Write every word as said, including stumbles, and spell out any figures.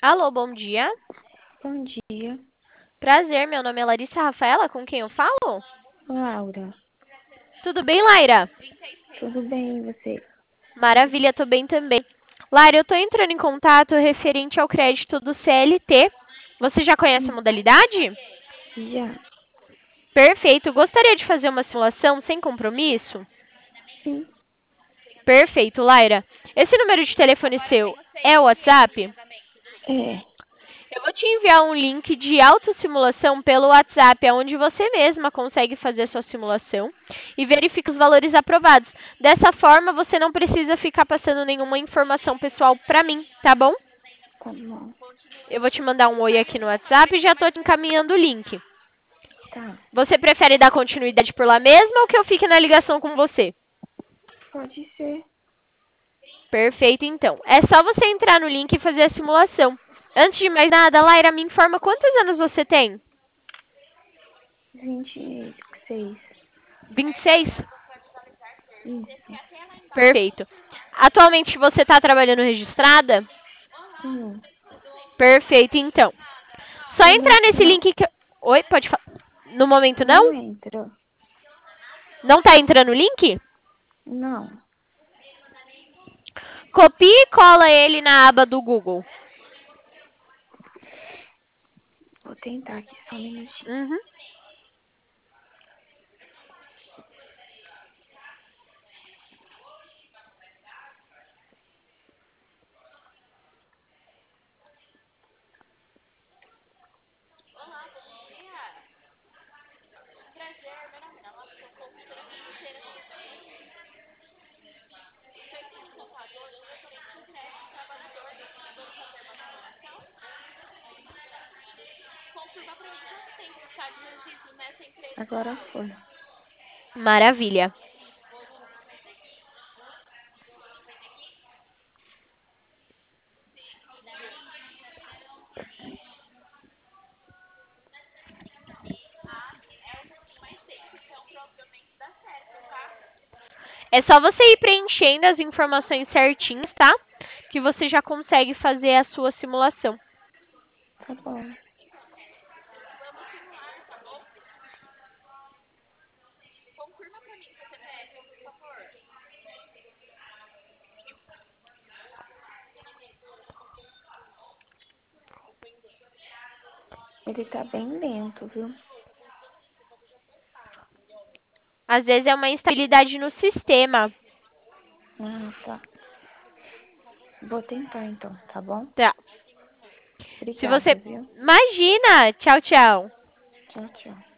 Alô, bom dia. Bom dia, Prazer, meu nome é Larissa Rafaela, com quem eu falo? Laura. Tudo bem, Laira? Tudo bem, e você? Maravilha, tô bem também. Laira, eu tô entrando em contato referente ao crédito do C L T. Você já conhece a Hum, modalidade? Já? Perfeito. Gostaria de fazer uma simulação sem compromisso? Sim. Perfeito, Laira. Esse número de telefone seu é o WhatsApp? É, Eu vou te enviar um link de autossimulação pelo WhatsApp, onde você mesma consegue fazer a sua simulação e verifica os valores aprovados. Dessa forma, você não precisa ficar passando nenhuma informação pessoal para mim, tá bom? tá bom. Eu vou te mandar um oi aqui no WhatsApp e já estou te encaminhando o link. Tá, Você prefere dar continuidade por lá mesmo ou que eu fique na ligação com você? pode ser. Perfeito, então. É só você entrar no link e fazer a simulação. Antes de mais nada, Laira, me informa quantos anos você tem? Vinte e seis. vinte e seis? Isso. Perfeito. Atualmente você está trabalhando registrada? Sim. Perfeito, então. Só No entrar momento nesse não? link que... Oi, pode falar. No momento Não não? entra. Não está entrando o link? Não. Copie e cola ele na aba do Google. Vou tentar aqui só um minutinho. Uhum. Agora foi. Maravilha. É só você ir preenchendo as informações certinhas, tá? Que você já consegue fazer a sua simulação. Tá bom. Ele tá bem lento, viu? Às vezes é uma instabilidade no sistema. Ah, tá. Vou tentar então, tá bom? Tá. Se você... Obrigada, viu? Imagina! Tchau, tchau. Tchau, tchau.